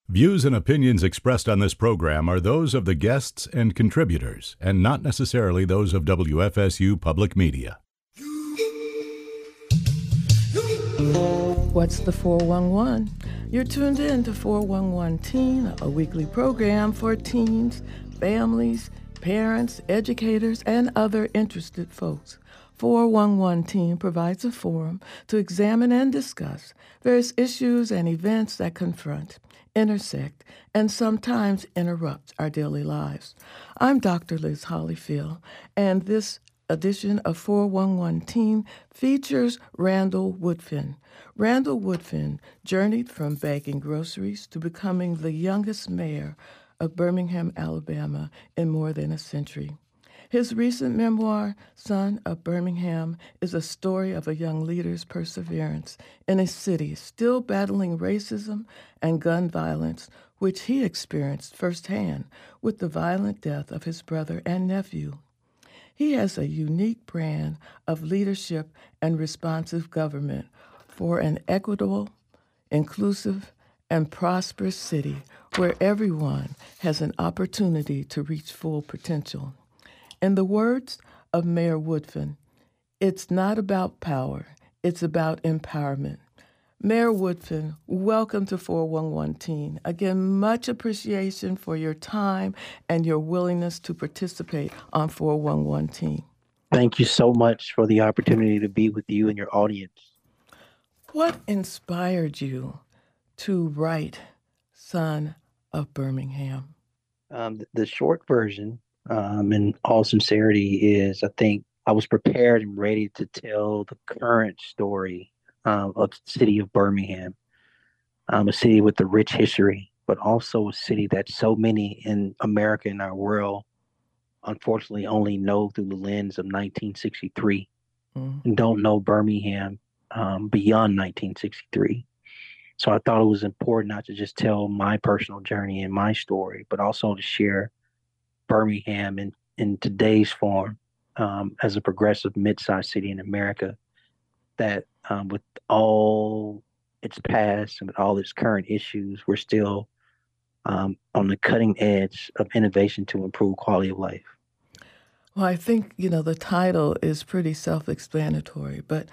Views and opinions expressed on this program are those of the guests and contributors, and not necessarily those of WFSU Public Media. What's the 411? You're tuned in to 411 Teen, a weekly program for teens, families, parents, educators, and other interested folks. 411 Teen provides a forum to examine and discuss various issues and events that confront, intersect, and sometimes interrupt our daily lives. I'm Dr. Liz Hollyfield, and this edition of 411 Teen features Randall Woodfin. Randall Woodfin journeyed from bagging groceries to becoming the youngest mayor of Birmingham, Alabama in more than a century. His recent memoir, Son of Birmingham, is a story of a young leader's perseverance in a city still battling racism and gun violence, which he experienced firsthand with the violent death of his brother and nephew. He has a unique brand of leadership and responsive government for an equitable, inclusive, and prosperous city where everyone has an opportunity to reach full potential. In the words of Mayor Woodfin, it's not about power, it's about empowerment. Mayor Woodfin, welcome to 411 Teen. Again, much appreciation for your time and your willingness to participate on 411 Teen. Thank you so much for the opportunity to be with you and your audience. What inspired you to write Son of Birmingham? The short version, in all sincerity, is I think I was prepared and ready to tell the current story of the city of Birmingham, a city with a rich history, but also a city that so many in America and our world unfortunately only know through the lens of 1963 and don't know Birmingham beyond 1963. So I thought it was important not to just tell my personal journey and my story, but also to share Birmingham in today's form as a progressive mid-sized city in America that with all its past and with all its current issues, we're still on the cutting edge of innovation to improve quality of life. Well, I think, the title is pretty self-explanatory, but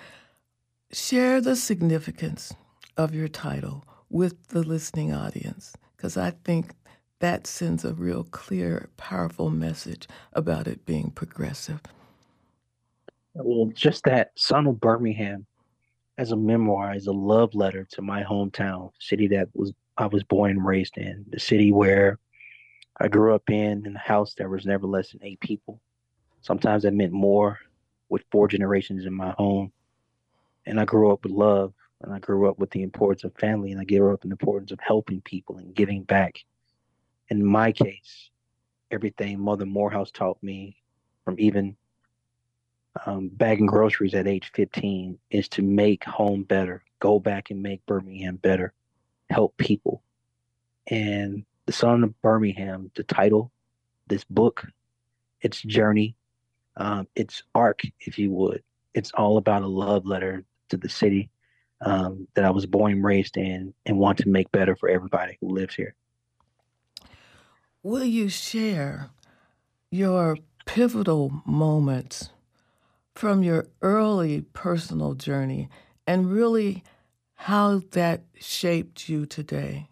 share the significance of your title with the listening audience, because I think that sends a real clear, powerful message about it being progressive. Well, just that Son of Birmingham as a memoir is a love letter to my hometown, city that I was born and raised in, the city where I grew up in a house that was never less than 8 people. Sometimes that meant more with 4 generations in my home. And I grew up with love, and I grew up with the importance of family, and I grew up in the importance of helping people and giving back. In my case, everything Mother Morehouse taught me from even bagging groceries at age 15 is to make home better, go back and make Birmingham better, help people. And The Son of Birmingham, the title, this book, its journey, its arc, if you would, it's all about a love letter to the city that I was born and raised in and want to make better for everybody who lives here. Will you share your pivotal moments from your early personal journey and really how that shaped you today?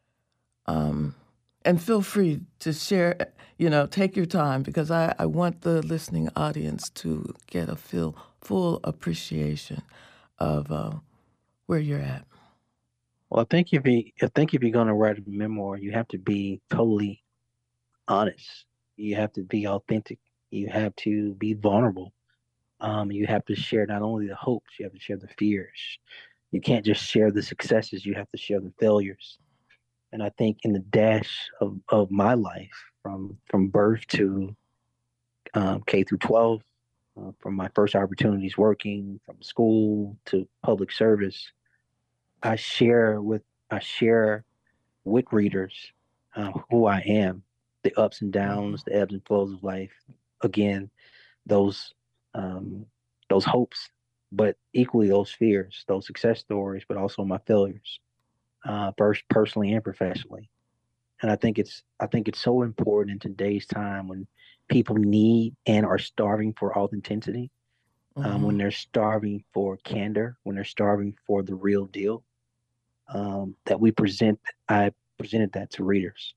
And feel free to share, take your time, because I want the listening audience to get a full appreciation of where you're at. Well, I think if you're going to write a memoir, you have to be totally honest. You have to be authentic. You have to be vulnerable. You have to share not only the hopes, you have to share the fears. You can't just share the successes, you have to share the failures. And I think in the dash of my life, from birth to K through 12, from my first opportunities working, from school to public service, I share with I share with readers who I am, the ups and downs, the ebbs and flows of life. Again, those um, those hopes, but equally those fears, those success stories, but also my failures. both personally and professionally. And I think it's so important in today's time when people need and are starving for authenticity, Mm-hmm. when they're starving for candor, when they're starving for the real deal, that we present. I presented that to readers.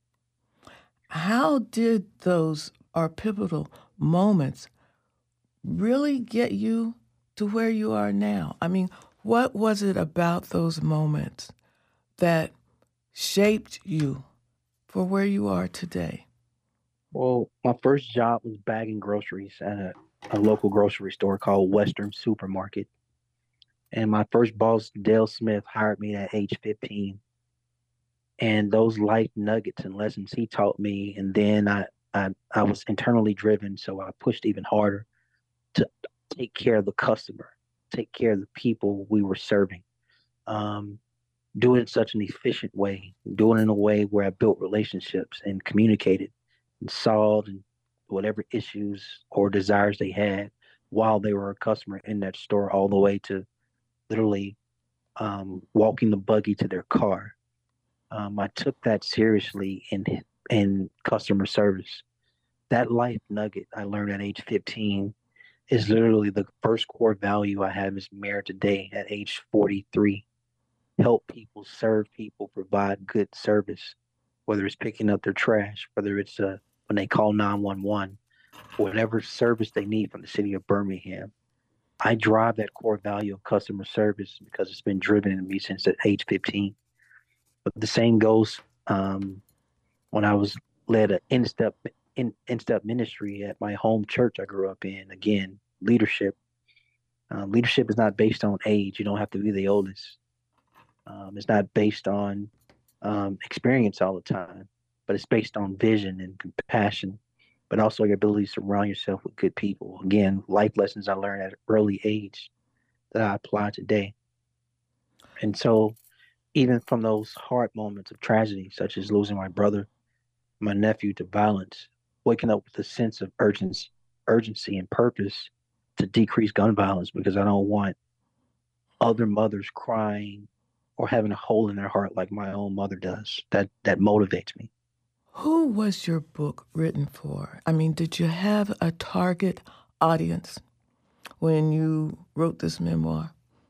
How did those are pivotal moments really get you to where you are now? I mean, what was it about those moments that shaped you for where you are today? Well, my first job was bagging groceries at a local grocery store called Western Supermarket. And my first boss, Dale Smith, hired me at age 15. And those life nuggets and lessons he taught me, and then I was internally driven, so I pushed even harder to take care of the customer, take care of the people we were serving. Um, do it in such an efficient way, do it in a way where I built relationships and communicated and solved whatever issues or desires they had while they were a customer in that store, all the way to literally walking the buggy to their car. I took that seriously in customer service. That life nugget I learned at age 15 is literally the first core value I have as mayor today at age 43. Help people, serve people, provide good service, whether it's picking up their trash, whether it's when they call 911, whatever service they need from the city of Birmingham. I drive that core value of customer service because it's been driven in me since at age 15. But the same goes when I was led an in-step ministry at my home church I grew up in. Again, leadership. Leadership is not based on age. You don't have to be the oldest. It's not based on experience all the time, but it's based on vision and compassion, but also your ability to surround yourself with good people. Again, life lessons I learned at an early age that I apply today. And so, even from those hard moments of tragedy, such as losing my brother, my nephew to violence, waking up with a sense of urgency and purpose to decrease gun violence because I don't want other mothers crying or having a hole in their heart like my own mother does. That motivates me. Who was your book written for? I mean, did you have a target audience when you wrote this memoir?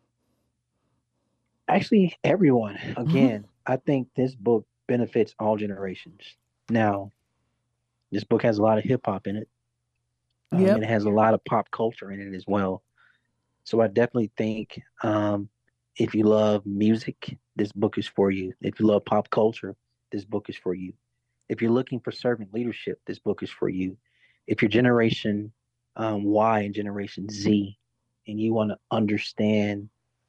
Actually, everyone. Mm-hmm. Again, I think this book benefits all generations. Now, this book has a lot of hip hop in it. And Yep. it has a lot of pop culture in it as well. So I definitely think if you love music, this book is for you. If you love pop culture, this book is for you. If you're looking for servant leadership, this book is for you. If you're Generation Y and Generation Z, and you want to understand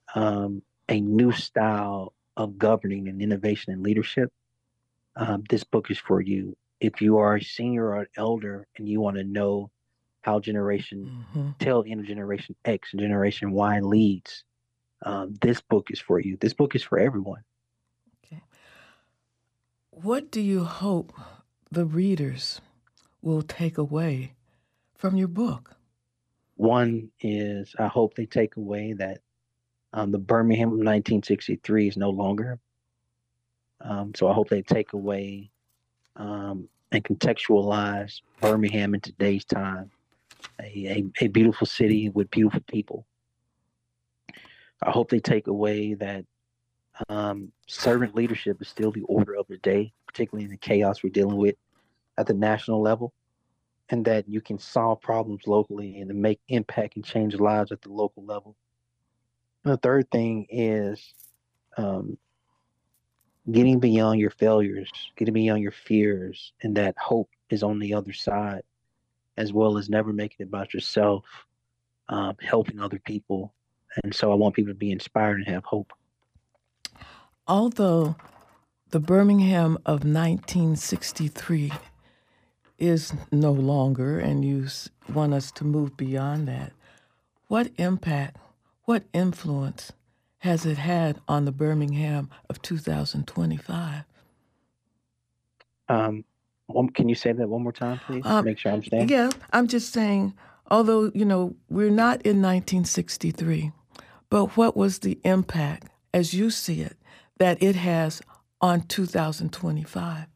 a new style of governing and innovation and leadership, this book is for you. If you are a senior or an elder and you want to know how Generation Mm-hmm. tell intergeneration X and Generation Y leads, this book is for you. This book is for everyone. Okay. What do you hope the readers will take away from your book? One is I hope they take away that the Birmingham of 1963 is no longer. So I hope they take away and contextualize Birmingham in today's time, a beautiful city with beautiful people. I hope they take away that servant leadership is still the order of the day, particularly in the chaos we're dealing with at the national level, and that you can solve problems locally and to make impact and change lives at the local level. And the third thing is um, getting beyond your failures, getting beyond your fears, and that hope is on the other side, as well as never making it about yourself, helping other people. And so I want people to be inspired and have hope. Although the Birmingham of 1963 is no longer, and you want us to move beyond that, what impact, what influence has it had on the Birmingham of 2025? Can you say that one more time, please? Um, Make sure I understand. yeah, I'm just saying, although, we're not in 1963, but what was the impact, as you see it, that it has on 2025?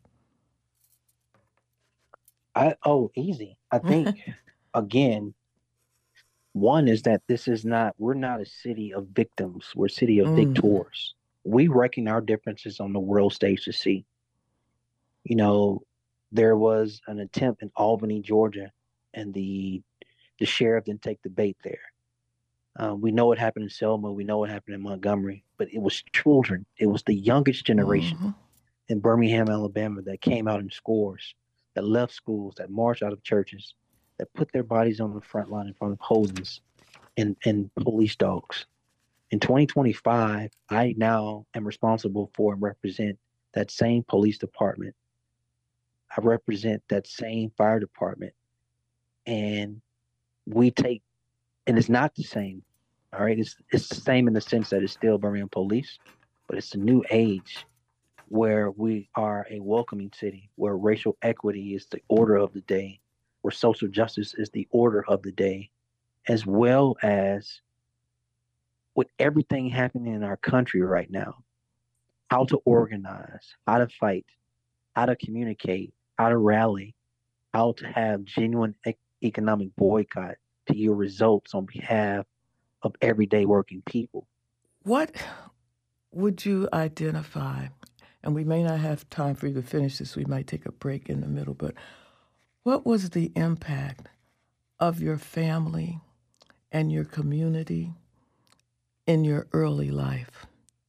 Easy. I think again, one is that we're not a city of victims, we're a city of Mm. victors. We reckon our differences on the world stage to see. You know, there was an attempt in Albany, Georgia, and the sheriff didn't take the bait there. We know what happened in Selma. We know what happened in Montgomery, but it was children. It was the youngest generation Hmm. in Birmingham, Alabama, that came out in scores, that left schools, that marched out of churches, that put their bodies on the front line in front of hoses and police dogs. In 2025, I now am responsible for and represent that same police department. I represent that same fire department. And we take, and it's not the same. All right. It's the same in the sense that it's still Birmingham police, but it's a new age where we are a welcoming city, where racial equity is the order of the day, where social justice is the order of the day, as well as with everything happening in our country right now, how to organize, how to fight, how to communicate, how to rally, how to have genuine economic boycott to yield results on behalf of everyday working people. What would you identify? And we may not have time for you to finish this. We might take a break in the middle. But what was the impact of your family and your community in your early life?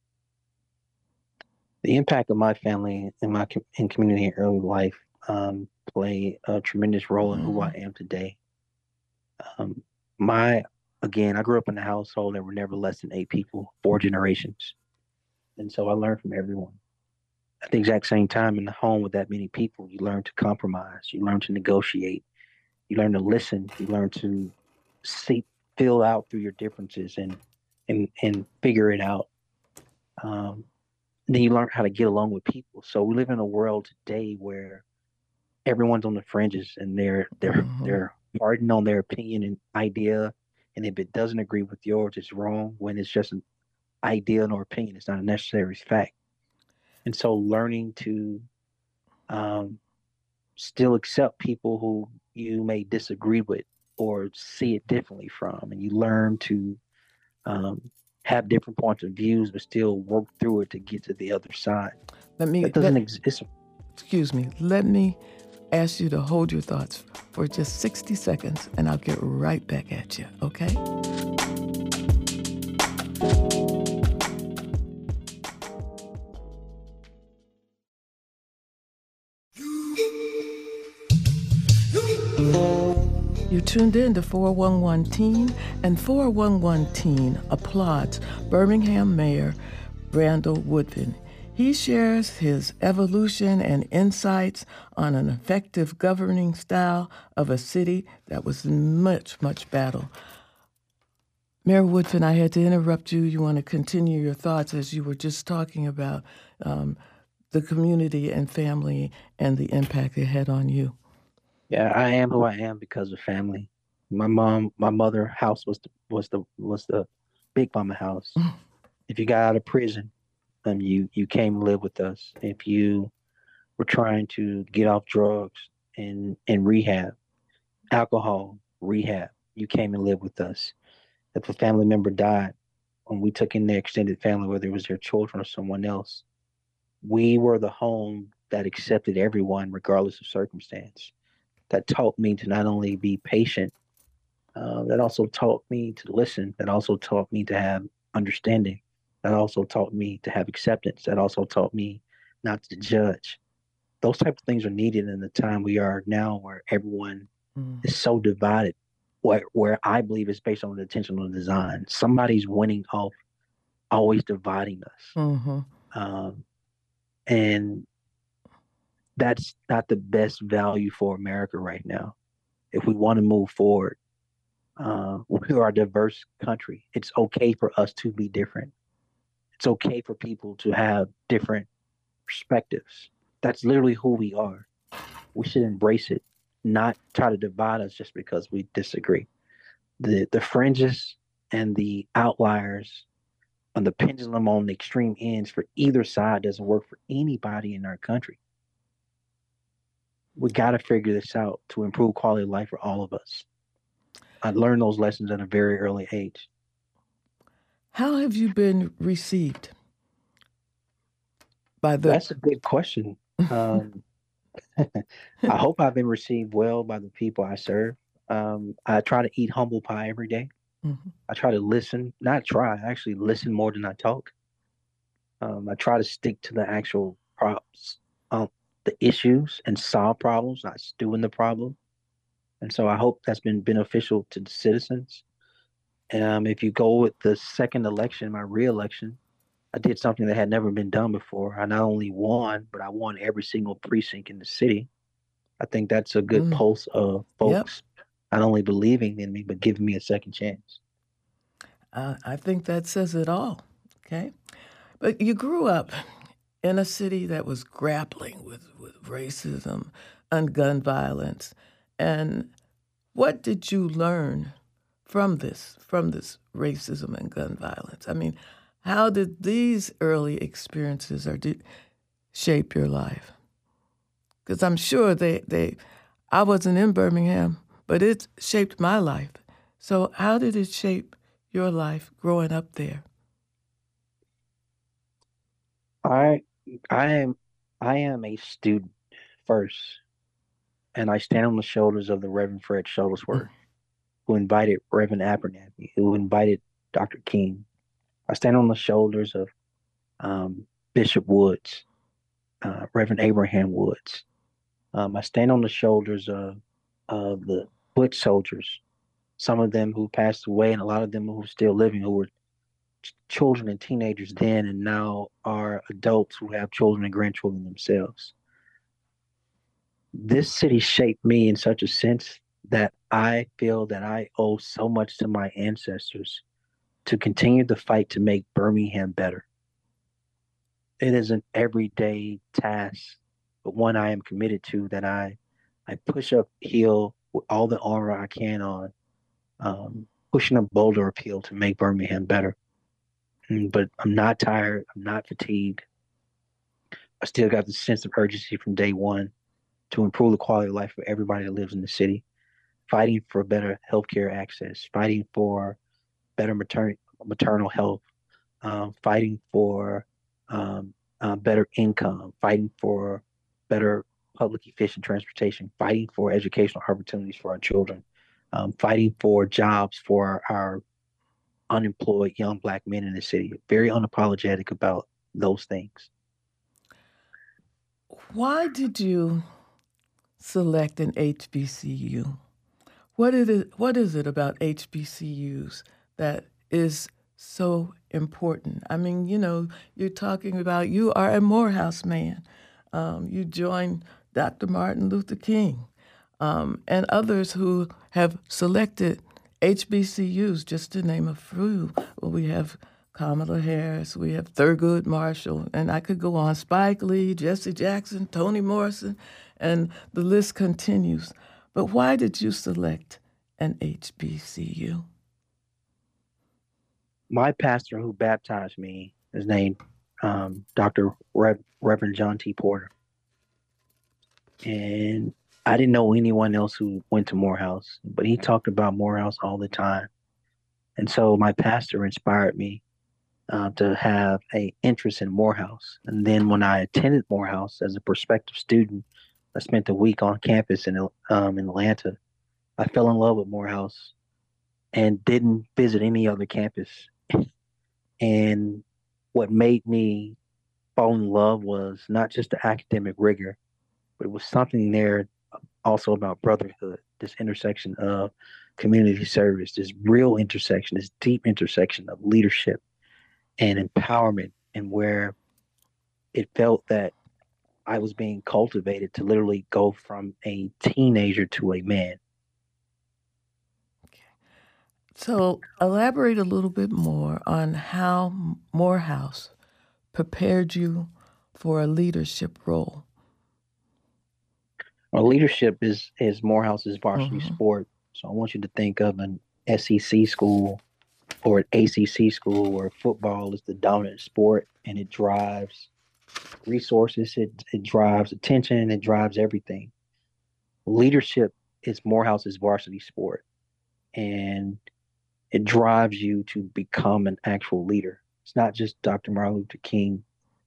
The impact of my family and my community in early life play a tremendous role in who I Mm-hmm. am today. Um, my Again, I grew up in a household that were never less than eight people, four generations, and so I learned from everyone. At the exact same time, in the home with that many people, you learn to compromise, you learn to negotiate, you learn to listen, you learn to see, feel out through your differences and figure it out. Um, then you learn how to get along with people. So we live in a world today where everyone's on the fringes and Mm-hmm. they're hardened on their opinion and idea. And if it doesn't agree with yours, it's wrong. When it's just an idea or opinion, it's not a necessary fact. And so learning to um, still accept people who you may disagree with or see it differently from, and you learn to um, have different points of views, but still work through it to get to the other side. Let me That let doesn't exist. excuse me. Let me ask you to hold your thoughts for just 60 seconds, and I'll get right back at you. Okay? You tuned in to 411 Teen, and 411 Teen applauds Birmingham Mayor Randall Woodfin. He shares his evolution and insights on an effective governing style of a city that was in much, much battle. Mayor Woodfin, I had to interrupt you. You want to continue your thoughts as you were just talking about um, the community and family and the impact it had on you. Yeah, I am who I am because of family. My mother house was the big mama house. If you got out of prison, you came and lived with us. If you were trying to get off drugs and rehab, alcohol, rehab, you came and lived with us. If a family member died, when we took in their extended family, whether it was their children or someone else, we were the home that accepted everyone regardless of circumstance. That taught me to not only be patient, that also taught me to listen, that also taught me to have understanding, that also taught me to have acceptance, that also taught me not to judge. Those type of things are needed in the time we are now where everyone Mm. is so divided, where I believe it's based on the intentional design. Somebody's winning off always dividing us. Mm-hmm. Um, and that's not the best value for America right now. If we want to move forward, we are a diverse country. It's okay for us to be different. It's okay for people to have different perspectives. That's literally who we are. We should embrace it, not try to divide us just because we disagree. The fringes and the outliers on the pendulum on the extreme ends for either side doesn't work for anybody in our country. We got to figure this out to improve quality of life for all of us. I learned those lessons at a very early age. How have you been received by the? That's a good question. Um, I hope I've been received well by the people I serve. I try to eat humble pie every day. Mhm. I try to listen, not try, I actually listen more than I talk. I try to stick to the actual props, the issues, and solve problems, not stew in the problem. And so I hope that's been beneficial to the citizens. If you go with the second election, my re-election, I did something that had never been done before. I not only won, but I won every single precinct in the city. I think that's a good Mm, pulse of yep. folks not only believing in me, but giving me a second chance. I think that says it all. Okay. But you grew up in a city that was grappling with racism and gun violence. And what did you learn from this racism and gun violence? I mean, how did these early experiences shape your life? Because I'm sure I wasn't in Birmingham, but it shaped my life. So how did it shape your life growing up there? I I am I am a student first, and I stand on the shoulders of the Reverend Fred Shuttlesworth, who invited Reverend Abernathy, who invited Dr. King. I stand on the shoulders of Bishop Woods, Reverend Abraham Woods. I stand on the shoulders of the foot soldiers, some of them who passed away, and a lot of them who are still living, who were children and teenagers then, and now are adults who have children and grandchildren themselves. This city shaped me in such a sense that I feel that I owe so much to my ancestors to continue the fight to make Birmingham better. It is an everyday task, but one I am committed to that I push uphill with all the armor I can on, pushing a boulder uphill to make Birmingham better. But I'm not tired. I'm not fatigued. I still got the sense of urgency from day one to improve the quality of life for everybody that lives in the city, fighting for better healthcare access, fighting for better maternal health, fighting for better income, fighting for better public efficient transportation, fighting for educational opportunities for our children, fighting for jobs for our unemployed young Black men in the city. Very unapologetic about those things. Why did you select an HBCU? What is it about HBCUs that is so important? I mean, you're talking about you are a Morehouse man. You joined Dr. Martin Luther King and others who have selected HBCUs, just to name a few. Well, we have Kamala Harris, we have Thurgood Marshall, and I could go on. Spike Lee, Jesse Jackson, Toni Morrison, and the list continues. But why did you select an HBCU? My pastor who baptized me is named Dr. Reverend John T. Porter. And I didn't know anyone else who went to Morehouse, but he talked about Morehouse all the time. And so my pastor inspired me to have a interest in Morehouse. And then when I attended Morehouse as a prospective student, I spent a week on campus in Atlanta. I fell in love with Morehouse and didn't visit any other campus. And what made me fall in love was not just the academic rigor, but it was something there also about brotherhood, this intersection of community service, this real intersection, this deep intersection of leadership and empowerment, and where it felt that I was being cultivated to literally go from a teenager to a man. So, elaborate a little bit more on how Morehouse prepared you for a leadership role. Our leadership is Morehouse's varsity Hmm. sport. So I want you to think of an SEC school or an ACC school where football is the dominant sport and it drives resources, it drives attention, it drives everything. Leadership is Morehouse's varsity sport, and it drives you to become an actual leader. It's not just Dr. Martin Luther King.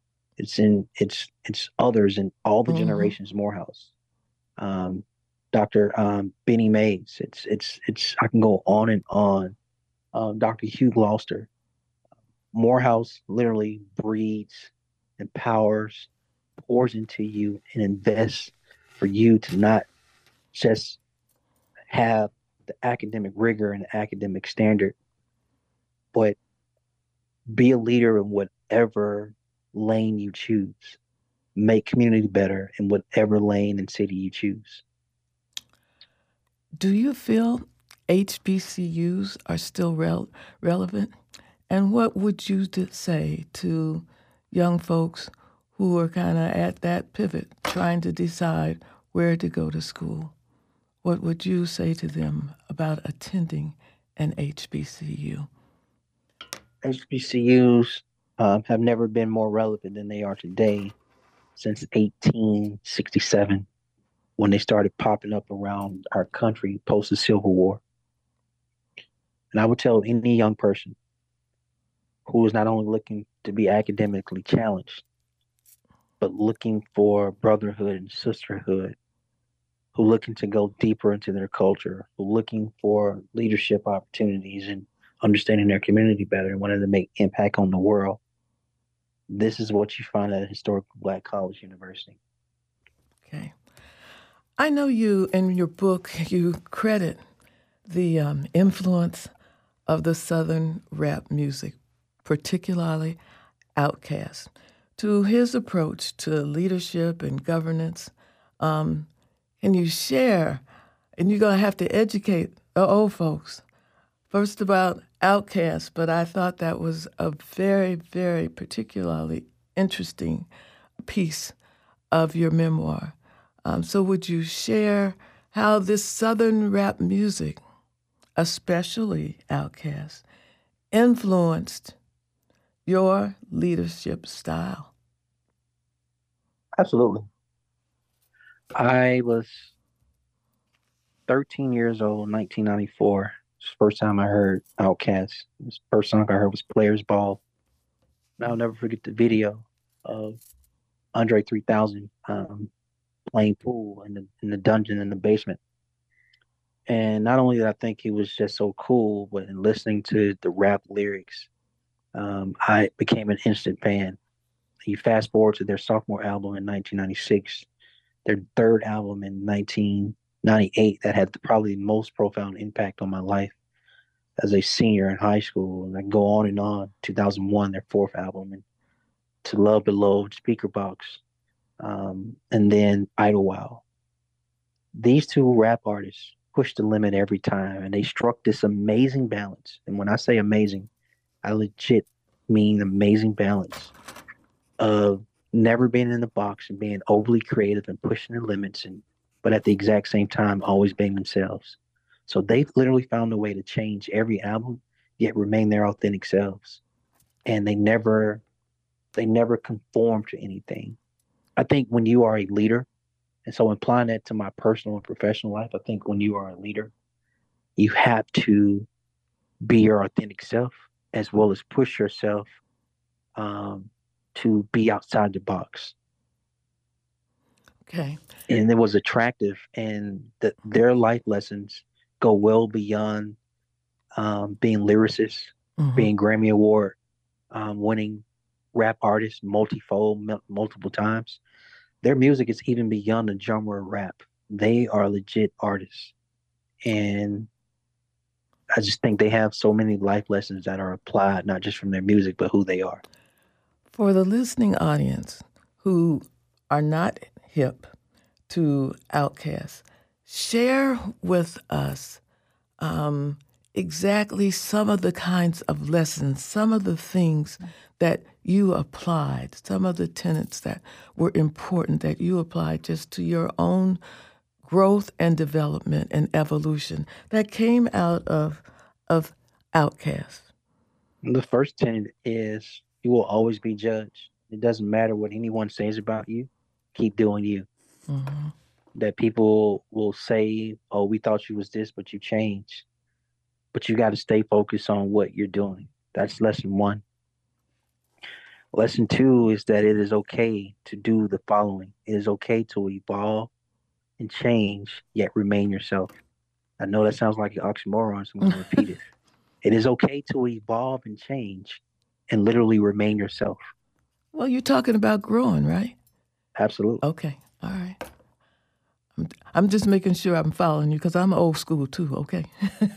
It's others in all the Mm-hmm. generations Morehouse. Um, Dr. Benny Mays. It's I can go on and on. Dr. Hugh Gloucester. Morehouse literally breeds, empowers, pours into you, and invests for you to not just have the academic rigor and the academic standard, but be a leader in whatever lane you choose. Make community better in whatever lane and city you choose. Do you feel HBCUs are still relevant? And what would you say to young folks who are kind of at that pivot, trying to decide where to go to school? What would you say to them about attending an HBCU? HBCUs have never been more relevant than they are today since 1867 when they started popping up around our country post the Civil War. And I would tell any young person who is not only looking to be academically challenged, but looking for brotherhood and sisterhood, who looking to go deeper into their culture, who looking for leadership opportunities and understanding their community better and wanting to make impact on the world. This is what you find at a historical Black college university. Okay. I know you, in your book, you credit the influence of the Southern rap music, particularly Outkast, to his approach to leadership and governance. Can you share, and you're going to have to educate the old folks, first about Outkast, but I thought that was a very, very particularly interesting piece of your memoir. So would you share how this Southern rap music, especially Outkast, influenced your leadership style? Absolutely. I was 13 years old in 1994. It's the first time I heard Outkast. The first song I heard was Players Ball. And I'll never forget the video of Andre 3000 playing pool in the dungeon in the basement. And not only did I think he was just so cool, but in listening to the rap lyrics, I became an instant fan. You fast forward to their sophomore album in 1996, their third album in 1998 that had probably the most profound impact on my life as a senior in high school. And I go on and on. 2001, their fourth album, and To Love Below, Speaker Box, and then Idlewild. These two rap artists pushed the limit every time, and they struck this amazing balance. And when I say amazing, I legit mean amazing balance of never being in the box and being overly creative and pushing the limits, and but at the exact same time always being themselves. So they've literally found a way to change every album, yet remain their authentic selves. And they never conform to anything. I think when you are a leader, and so applying that to my personal and professional life, I think when you are a leader, you have to be your authentic self as well as push yourself to be outside the box. Okay. And it was attractive, and their life lessons go well beyond being lyricists, Mm-hmm. being Grammy Award winning rap artists multiple times. Their music is even beyond the genre of rap. They are legit artists. And I just think they have so many life lessons that are applied, not just from their music, but who they are. For the listening audience who are not hip to Outkast, share with us exactly some of the kinds of lessons, some of the things that you applied, some of the tenets that were important that you applied just to your own growth and development and evolution that came out of Outkast. The first tenet is you will always be judged. It doesn't matter what anyone says about you. Keep doing you. Mm-hmm. That people will say, "Oh, we thought you was this, but you changed." But you got to stay focused on what you're doing. That's lesson one. Lesson two is that it is okay to do the following. It is okay to evolve and change, yet remain yourself. I know that sounds like an oxymoron, so I'm going to repeat it. It is okay to evolve and change and literally remain yourself. Well, you're talking about growing, right? Absolutely. Okay. All right. I'm just making sure I'm following you because I'm old school too, okay?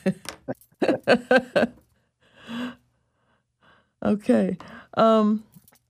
Okay. Um,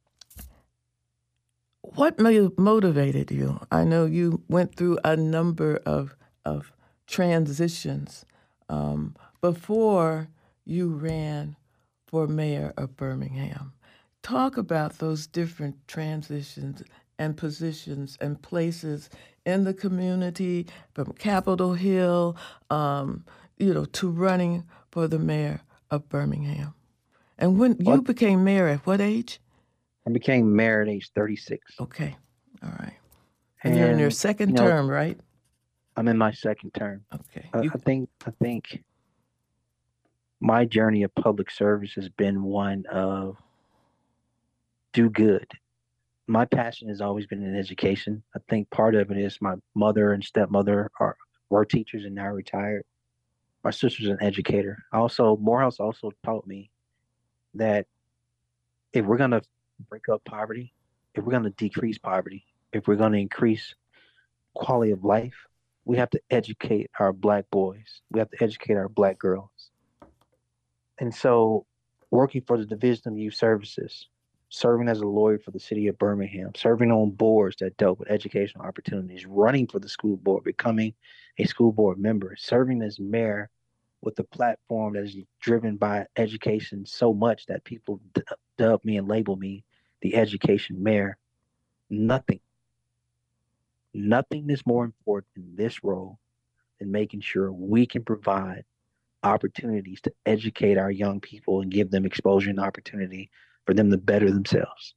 what motivated you? I know you went through a number of transitions before you ran for mayor of Birmingham. Talk about those different transitions and positions and places in the community, from Capitol Hill, to running for the mayor of Birmingham. And when you Well, became mayor, at what age? I became mayor at age 36. Okay, all right. And you're in your And, second term, right? I'm in my second term. Okay. I think my journey of public service has been one of do good. My passion has always been in education. I think part of it is my mother and stepmother were teachers and now retired. My sister's an educator. Morehouse also taught me that if we're gonna break up poverty, if we're gonna decrease poverty, if we're gonna increase quality of life, we have to educate our black boys. We have to educate our black girls. And so, working for the Division of Youth Services, serving as a lawyer for the city of Birmingham, serving on boards that dealt with educational opportunities, running for the school board, becoming a school board member, serving as mayor with a platform that is driven by education so much that people dub me and label me the education mayor. Nothing, nothing is more important in this role than making sure we can provide opportunities to educate our young people and give them exposure and opportunity for them to better themselves.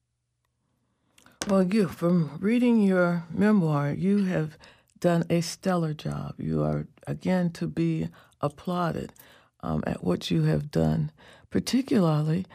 Well, from reading your memoir, you have done a stellar job. You are, again, to be applauded at what you have done, particularly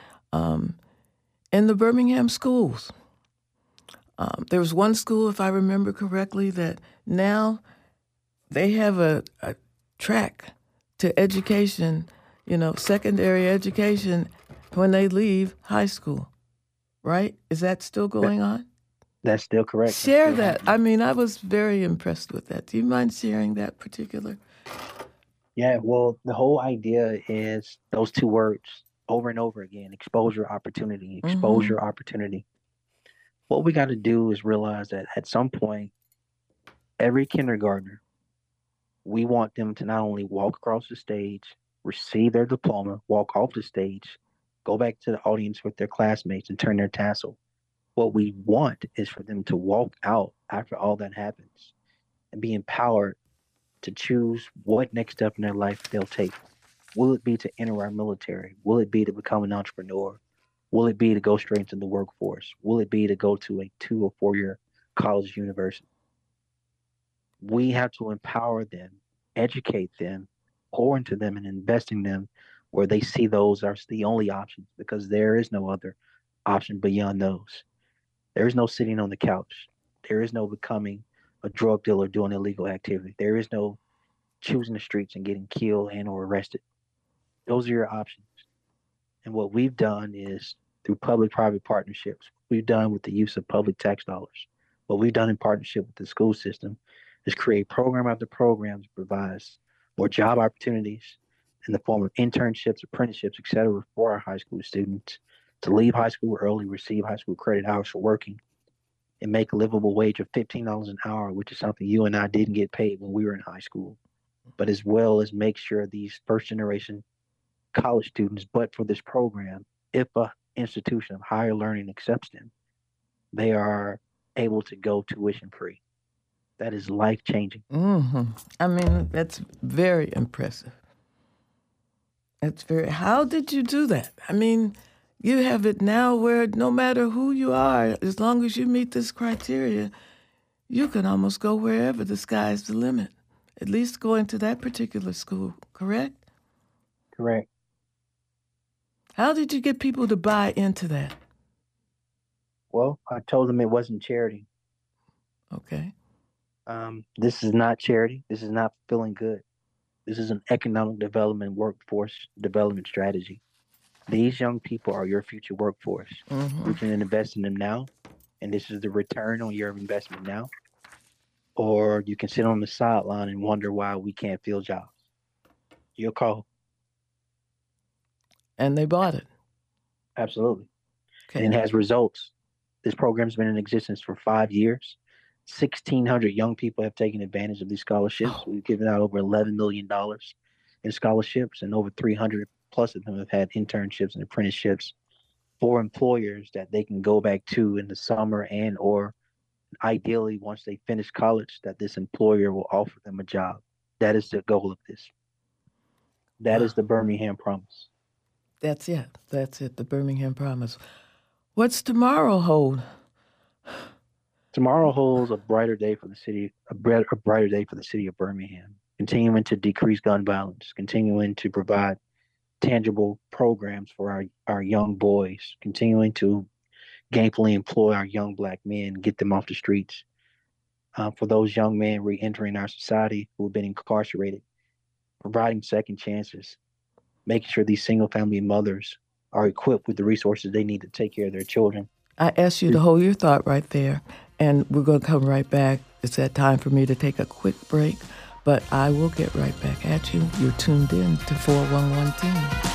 in the Birmingham schools. There was one school, if I remember correctly, that now they have a track to education, secondary education when they leave high school, right? Is that still going on? That's still correct. Share that. I mean, I was very impressed with that. Do you mind sharing that particular? Yeah, well, the whole idea is those two words over and over again: exposure, opportunity, Mm-hmm. exposure, opportunity. What we got to do is realize that at some point, every kindergartner, we want them to not only walk across the stage, receive their diploma, walk off the stage, go back to the audience with their classmates and turn their tassel. What we want is for them to walk out after all that happens and be empowered to choose what next step in their life they'll take. Will it be to enter our military? Will it be to become an entrepreneur? Will it be to go straight into the workforce? Will it be to go to a 2 or 4 year college university? We have to empower them, educate them, pour into them, and invest in them where they see those are the only options because there is no other option beyond those. There is no sitting on the couch. There is no becoming a drug dealer doing illegal activity. There is no choosing the streets and getting killed and or arrested. Those are your options. And what we've done is through public-private partnerships, we've done with the use of public tax dollars. What we've done in partnership with the school system is create program after program that provides more job opportunities in the form of internships, apprenticeships, etc., for our high school students to leave high school early, receive high school credit hours for working, and make a livable wage of $15 an hour, which is something you and I didn't get paid when we were in high school, but as well as make sure these first generation college students, but for this program, if a institution of higher learning accepts them, they are able to go tuition free. That is life changing. Mm-hmm. I mean, that's very impressive. That's very. How did you do that? I mean, you have it now where no matter who you are, as long as you meet this criteria, you can almost go wherever. The sky's the limit. At least going to that particular school, correct? Correct. How did you get people to buy into that? Well, I told them it wasn't charity. Okay. This is not charity. This is not feeling good. This is an economic development workforce development strategy. These young people are your future workforce. Mm-hmm. You can invest in them now, and this is the return on your investment now. Or you can sit on the sideline and wonder why we can't fill jobs. Your call. And they bought it. Absolutely. Okay. And it has results. This program's been in existence for 5 years. 1,600 young people have taken advantage of these scholarships. Oh. We've given out over $11 million in scholarships, and over 300 plus of them have had internships and apprenticeships for employers that they can go back to in the summer, and or ideally once they finish college, that this employer will offer them a job. That is the goal of this. That is the Birmingham Promise. That's it. That's it. The Birmingham Promise. What's tomorrow hold? Tomorrow holds a brighter day for the city, a brighter day for the city of Birmingham, continuing to decrease gun violence, continuing to provide tangible programs for our young boys, continuing to gainfully employ our young black men, get them off the streets. For those young men re-entering our society who have been incarcerated, providing second chances, making sure these single-family mothers are equipped with the resources they need to take care of their children. I asked you to hold your thought right there, and we're going to come right back. It's that time for me to take a quick break, but I will get right back at you. You're tuned in to 411 Team.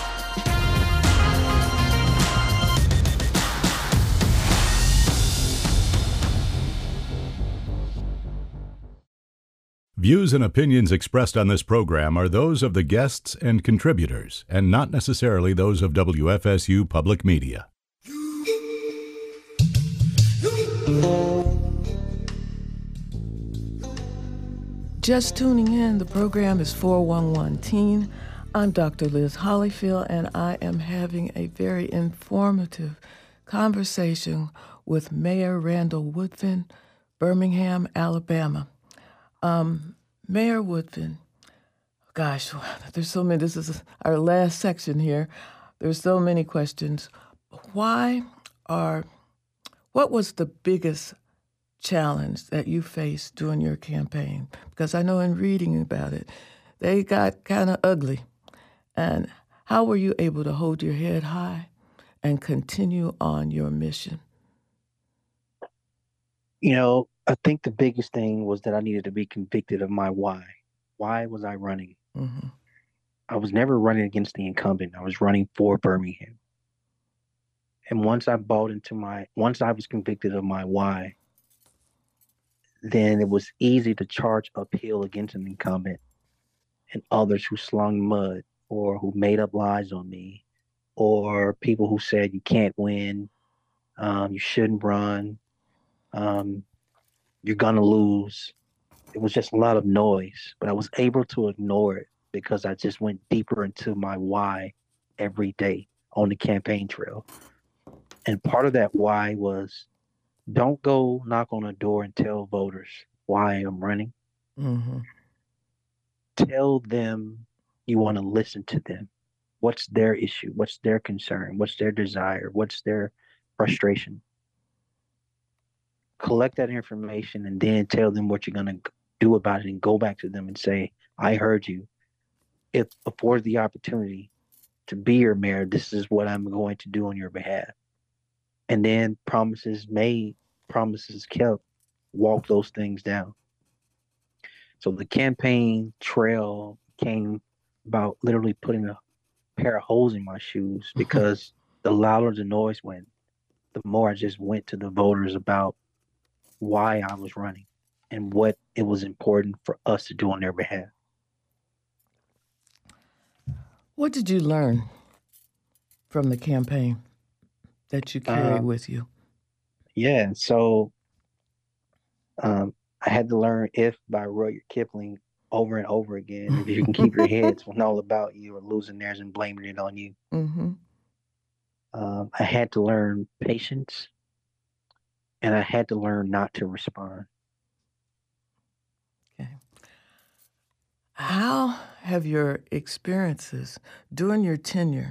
Views and opinions expressed on this program are those of the guests and contributors, and not necessarily those of WFSU Public Media. Just tuning in, the program is 411 Teen. I'm Dr. Liz Hollyfield, and I am having a very informative conversation with Mayor Randall Woodfin, Birmingham, Alabama. Mayor Woodfin, gosh, there's so many. This is our last section here. There's so many questions. What was the biggest challenge that you faced during your campaign? Because I know in reading about it, they got kind of ugly. And how were you able to hold your head high and continue on your mission? I think the biggest thing was that I needed to be convicted of my why. Why was I running? Mm-hmm. I was never running against the incumbent. I was running for Birmingham. And once I was convicted of my why, then it was easy to charge uphill against an incumbent and others who slung mud or who made up lies on me, or people who said you can't win, you shouldn't run, you're gonna lose. It was just a lot of noise, but I was able to ignore it because I just went deeper into my why every day on the campaign trail. And part of that why was, don't go knock on a door and tell voters why I'm running. Mm-hmm. Tell them you want to listen to them. What's their issue? What's their concern? What's their desire? What's their frustration? Collect that information and then tell them what you're going to do about it, and go back to them and say, I heard you. If afforded the opportunity to be your mayor, this is what I'm going to do on your behalf. And then promises made, promises kept, walk those things down. So the campaign trail came about literally putting a pair of holes in my shoes, because the louder the noise went, the more I just went to the voters about why I was running and what it was important for us to do on their behalf. What did you learn from the campaign that you carried with you? Yeah, so I had to learn If by Rudyard Kipling over and over again. If you can keep your heads when all about you or losing theirs and blaming it on you. Mm-hmm. I had to learn patience and I had to learn not to respond. Okay. How have your experiences during your tenure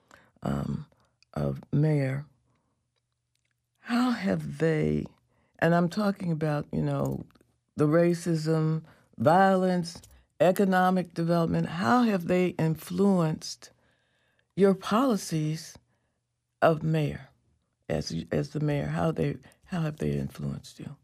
of mayor, how have they, and I'm talking about, the racism, violence, economic development, how have they influenced your policies of mayor as the mayor? How have they influenced you?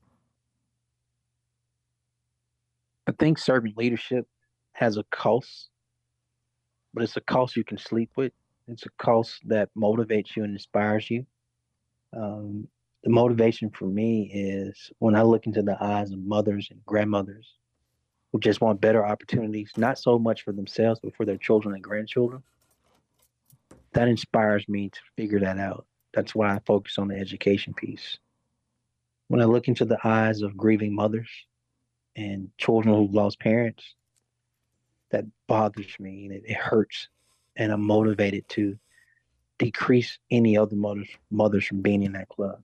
I think servant leadership has a cost, but it's a cost you can sleep with. It's a cost that motivates you and inspires you. Um, the motivation for me is when I look into the eyes of mothers and grandmothers who just want better opportunities, not so much for themselves, but for their children and grandchildren. That inspires me to figure that out. That's why I focus on the education piece. When I look into the eyes of grieving mothers and children who've lost parents, that bothers me and it hurts. And I'm motivated to decrease any other mothers from being in that club.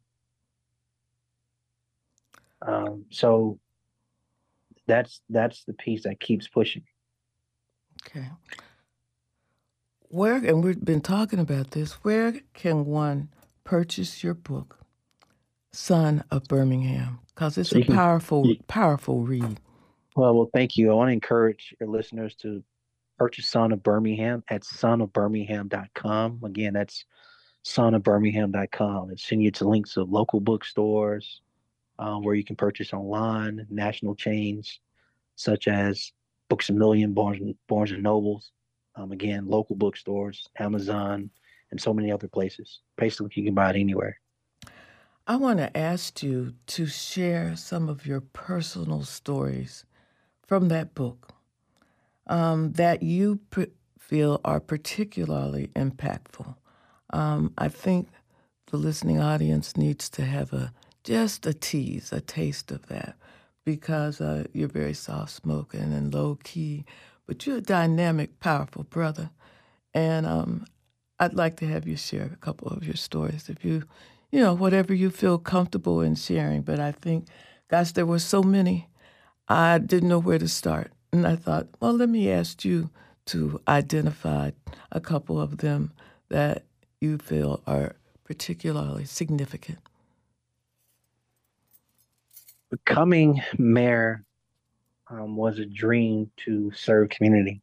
So that's the piece that keeps pushing. Okay. Where, and we've been talking about this, where can one purchase your book, Son of Birmingham? Because it's So a powerful read. Well, thank you. I want to encourage your listeners to purchase Son of Birmingham at sonofbirmingham.com. Again, that's sonofbirmingham.com. It's send you to links of local bookstores where you can purchase online, national chains such as Books a Million, Barnes and Nobles. Again, local bookstores, Amazon, and so many other places. Basically, you can buy it anywhere. I want to ask you to share some of your personal stories from that book that you feel are particularly impactful. I think the listening audience needs to have just a tease, a taste of that, because you're very soft-spoken and low-key, but you're a dynamic, powerful brother. And I'd like to have you share a couple of your stories, if whatever you feel comfortable in sharing. But I think, gosh, there were so many, I didn't know where to start. And I thought, well, let me ask you to identify a couple of them that you feel are particularly significant. Becoming mayor was a dream to serve community.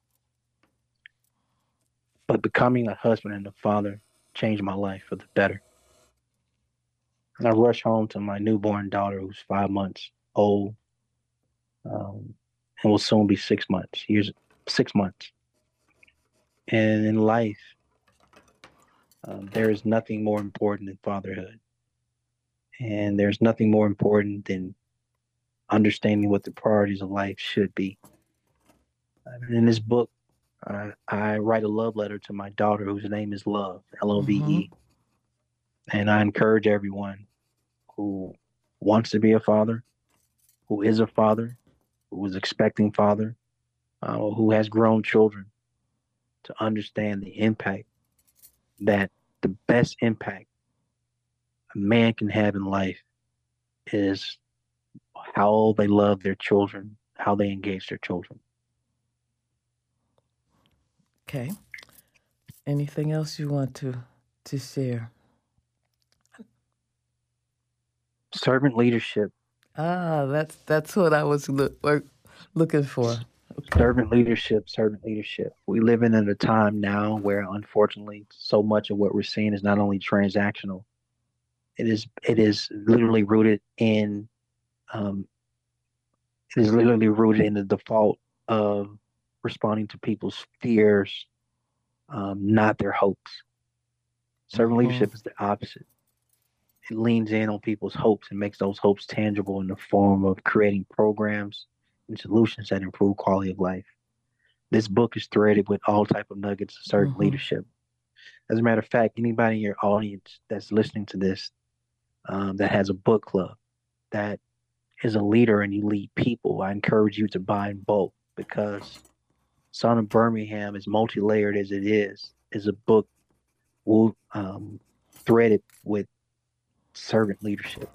But becoming a husband and a father changed my life for the better. And I rushed home to my newborn daughter, who's 5 months old, and will soon be 6 months. 6 months. And in life, there is nothing more important than fatherhood. And there's nothing more important than understanding what the priorities of life should be. In this book, I write a love letter to my daughter, whose name is Love, Love. And I encourage everyone who wants to be a father, who is a father, who is expecting father, who has grown children, to understand the impact that the best impact a man can have in life is how they love their children, how they engage their children. Okay. Anything else you want to share? Servant leadership. That's what I was looking for. Okay. Servant leadership. We live in a time now where, unfortunately, so much of what we're seeing is not only transactional. It is literally rooted in the default of responding to people's fears, not their hopes. Servant leadership is the opposite. It leans in on people's hopes and makes those hopes tangible in the form of creating programs and solutions that improve quality of life. This book is threaded with all type of nuggets of servant leadership. As a matter of fact, anybody in your audience that's listening to this that has a book club, that is a leader and you lead people, I encourage you to buy in bulk. because Son of Birmingham, as multi-layered as it is a book threaded with servant leadership.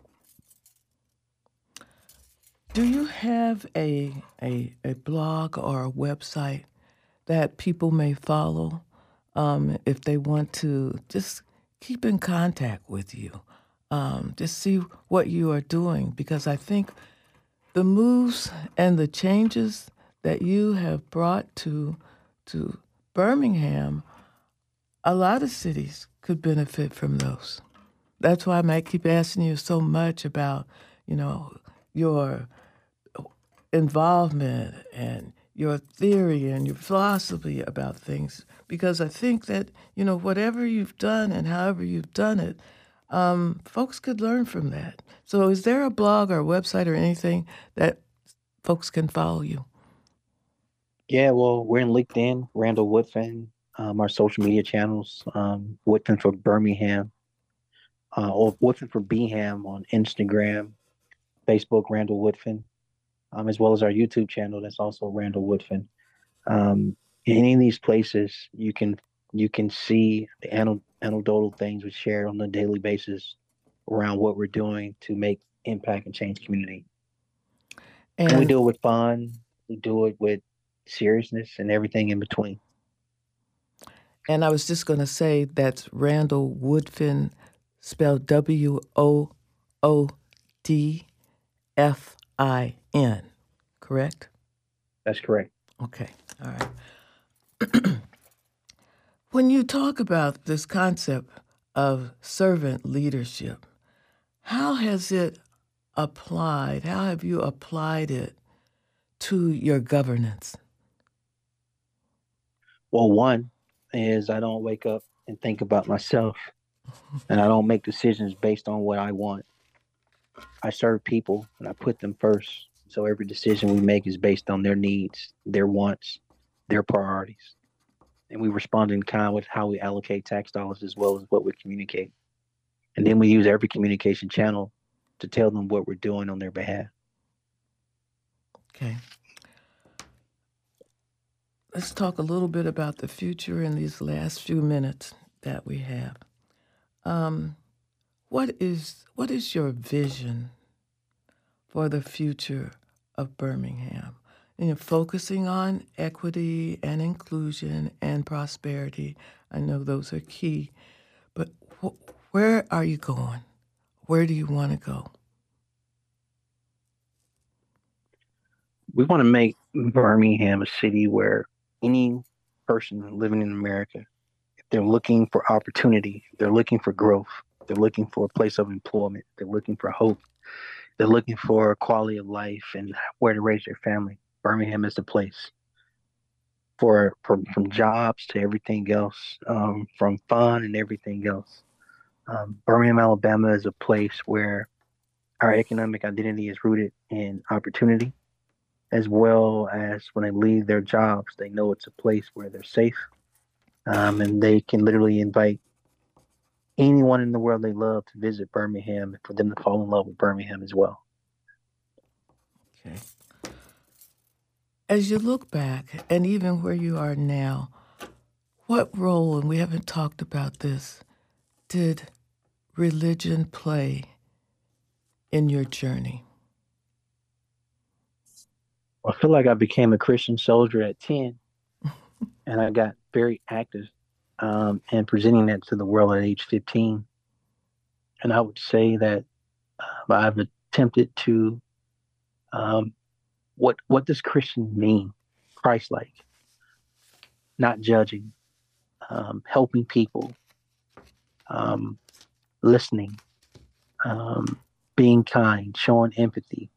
Do you have a blog or a website that people may follow if they want to just keep in contact with you? Just see what you are doing, because I think the moves and the changes that you have brought to Birmingham, a lot of cities could benefit from those. That's why I might keep asking you so much about, your involvement and your theory and your philosophy about things, because I think that, whatever you've done and however you've done it, folks could learn from that. So is there a blog or a website or anything that folks can follow you? Yeah, well, we're in LinkedIn, Randall Woodfin, our social media channels, Woodfin for Birmingham, or Woodfin for Beham on Instagram, Facebook, Randall Woodfin, as well as our YouTube channel. That's also Randall Woodfin. In any of these places, you can see the anecdotal things we share on a daily basis around what we're doing to make impact and change community. And we And do it with fun. We do it with seriousness and everything in between. and I was just going to say that's Randall Woodfin, spelled Woodfin, correct? That's correct. Okay, all right. When you talk about this concept of servant leadership, how has it applied? How have you applied it to your governance? Well, one is I don't wake up and think about myself, and I don't make decisions based on what I want. I serve people and I put them first. So every decision we make is based on their needs, their wants, their priorities. And we respond in kind with how we allocate tax dollars as well as what we communicate. And then we use every communication channel to tell them what we're doing on their behalf. Okay. Let's talk a little bit about the future in these last few minutes that we have. Um, what is your vision for the future of Birmingham? Focusing on equity and inclusion and prosperity. I know those are key, but where are you going? Where do you want to go? We want to make Birmingham a city where any person living in America, if they're looking for opportunity, if they're looking for growth, if they're looking for a place of employment, if they're looking for hope, they're looking for quality of life and where to raise their family, Birmingham is the place from jobs to everything else, from fun and everything else. Birmingham, Alabama is a place where our economic identity is rooted in opportunity, as well as when they leave their jobs, they know it's a place where they're safe, and they can literally invite anyone in the world they love to visit Birmingham and for them to fall in love with Birmingham as well. Okay. As you look back, and even where you are now, what role, and we haven't talked about this, did religion play in your journey? I feel like I became a Christian soldier at 10, and I got very active and presenting that to the world at age 15. And I would say that I've attempted to what does Christian mean? Christ-like, not judging, helping people, listening, being kind, showing empathy.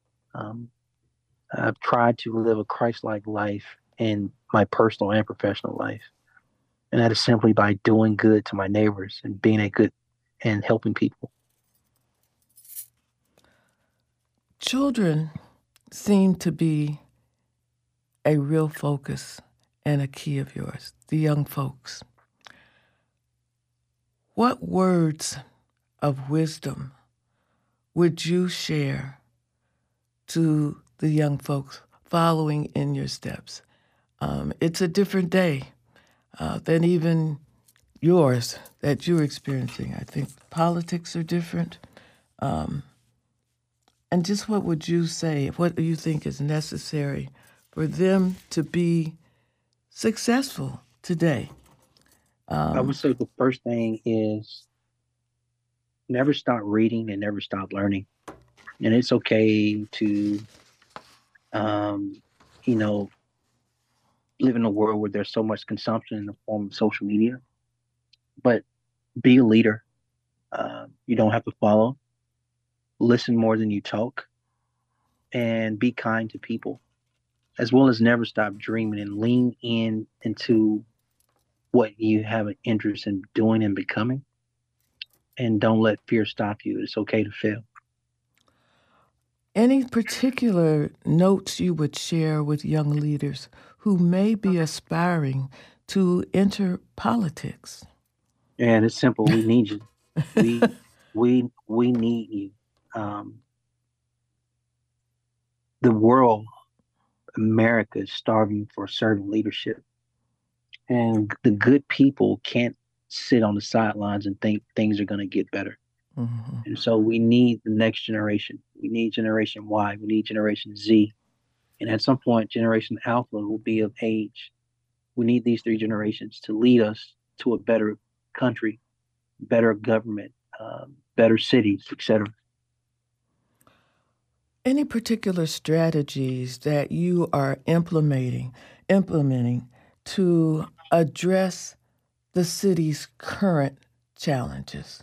I've tried to live a Christ-like life in my personal and professional life. And that is simply by doing good to my neighbors and being a good and helping people. Children seem to be a real focus and a key of yours, the young folks. What words of wisdom would you share to the young folks following in your steps. It's a different day than even yours that you're experiencing. I think politics are different. And just what would you say? What do you think is necessary for them to be successful today? I would say the first thing is never stop reading and never stop learning. And it's okay to, um, you know, live in a world where there's so much consumption in the form of social media, but be a leader. You don't have to follow. Listen more than you talk, and be kind to people, as well as never stop dreaming and lean into what you have an interest in doing and becoming. And don't let fear stop you. It's okay to fail. Any particular notes you would share with young leaders who may be aspiring to enter politics? And it's simple. We need you. We we need you. Um, the world, America, is starving for servant leadership, and the good people can't sit on the sidelines and think things are going to get better. Mm-hmm. And so we need the next generation. We need Generation Y. We need Generation Z. And at some point, Generation Alpha will be of age. We need these three generations to lead us to a better country, better government, better cities, etc. Any particular strategies that you are implementing to address the city's current challenges?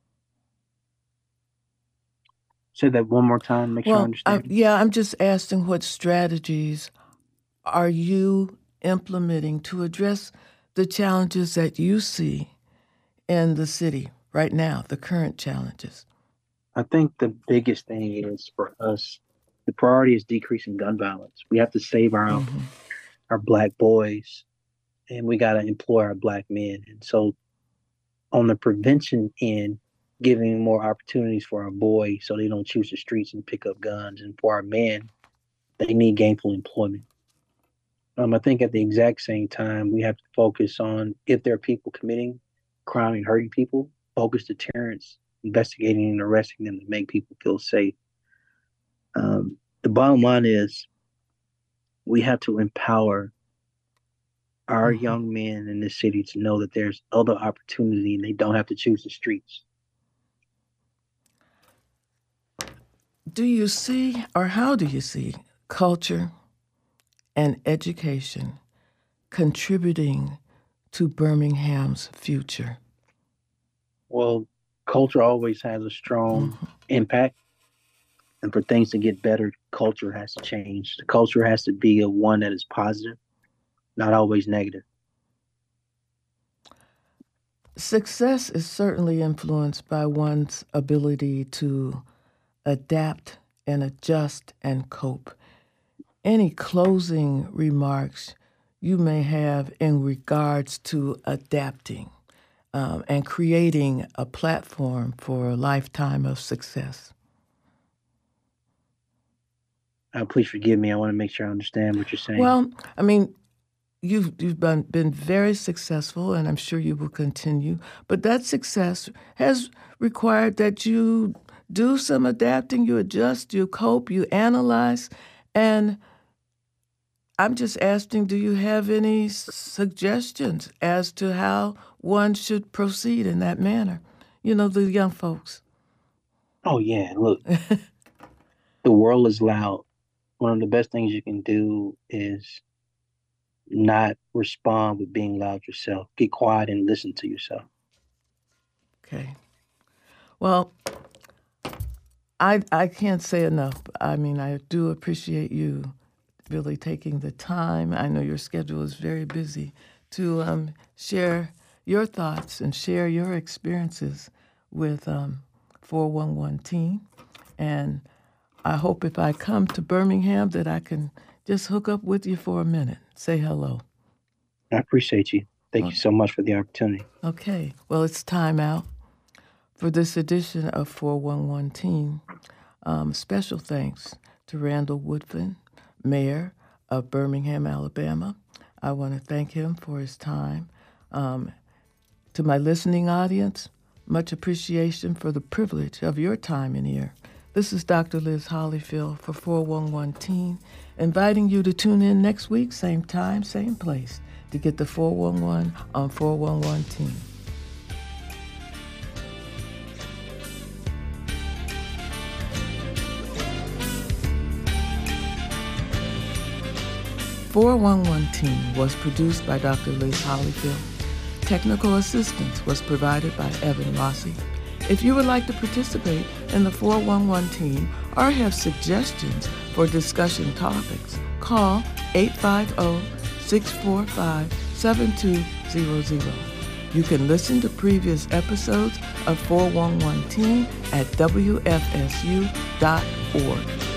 Say that one more time, make sure I understand. I'm just asking what strategies are you implementing to address the challenges that you see in the city right now, the current challenges? I think the biggest thing is for us, the priority is decreasing gun violence. We have to save our black boys, and we got to employ our black men. And so, on the prevention end, giving more opportunities for our boys so they don't choose the streets and pick up guns, and for our men, they need gainful employment. I think at the exact same time, we have to focus on if there are people committing crime and hurting people, focus deterrence, investigating and arresting them to make people feel safe. The bottom line is we have to empower our young men in this city to know that there's other opportunity and they don't have to choose the streets. Do you see, or how do you see, culture and education contributing to Birmingham's future? Well, culture always has a strong impact. And for things to get better, culture has to change. The culture has to be a one that is positive, not always negative. Success is certainly influenced by one's ability to adapt and adjust and cope. Any closing remarks you may have in regards to adapting and creating a platform for a lifetime of success? Please forgive me. I want to make sure I understand what you're saying. Well, I mean, you've been very successful, and I'm sure you will continue. But that success has required that you do some adapting, you adjust, you cope, you analyze. And I'm just asking, do you have any suggestions as to how one should proceed in that manner? You know, the young folks. Oh, yeah. Look, the world is loud. One of the best things you can do is not respond with being loud yourself. Get quiet and listen to yourself. Okay. Well, I can't say enough. I mean, I do appreciate you really taking the time. I know your schedule is very busy to share your thoughts and share your experiences with 411 Teen. And I hope if I come to Birmingham that I can just hook up with you for a minute, say hello. I appreciate you. Thank you so much for the opportunity. Okay. Well, it's time out for this edition of 411 Teen. Special thanks to Randall Woodfin, mayor of Birmingham, Alabama. I want to thank him for his time. To my listening audience, much appreciation for the privilege of your time in here. This is Dr. Liz Hollyfield for 411 Teen, inviting you to tune in next week, same time, same place, to get the 411 on 411 Teen. "411 Teen" was produced by Dr. Liz Hollyfield. Technical assistance was provided by Evan Rossi. If you would like to participate in the 411 Team or have suggestions for discussion topics, call 850-645-7200. You can listen to previous episodes of 411 Team at WFSU.org.